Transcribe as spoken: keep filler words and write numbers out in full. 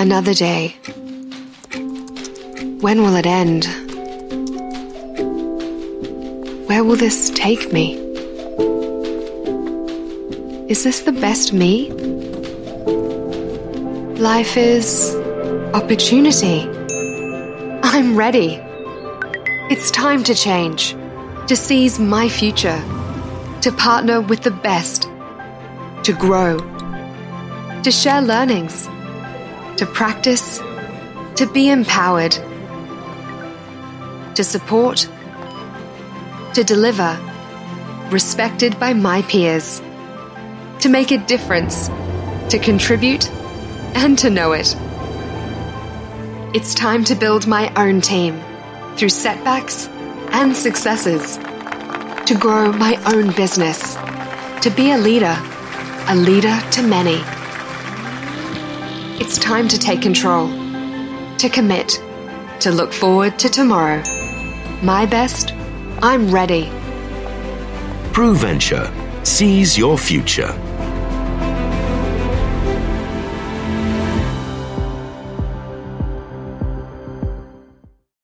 Another day. When will it end? Where will this take me? Is this the best me? Life is opportunity. I'm ready. It's time to change, to seize my future, to partner with the best, to grow, to share learnings, to practice, to be empowered, to support, to deliver, respected by my peers, to make a difference, to contribute, and to know it. It's time to build my own team through setbacks and successes, to grow my own business, to be a leader, a leader to many. It's time to take control, to commit, to look forward to tomorrow. My best, I'm ready. PruVenture. Seize your future.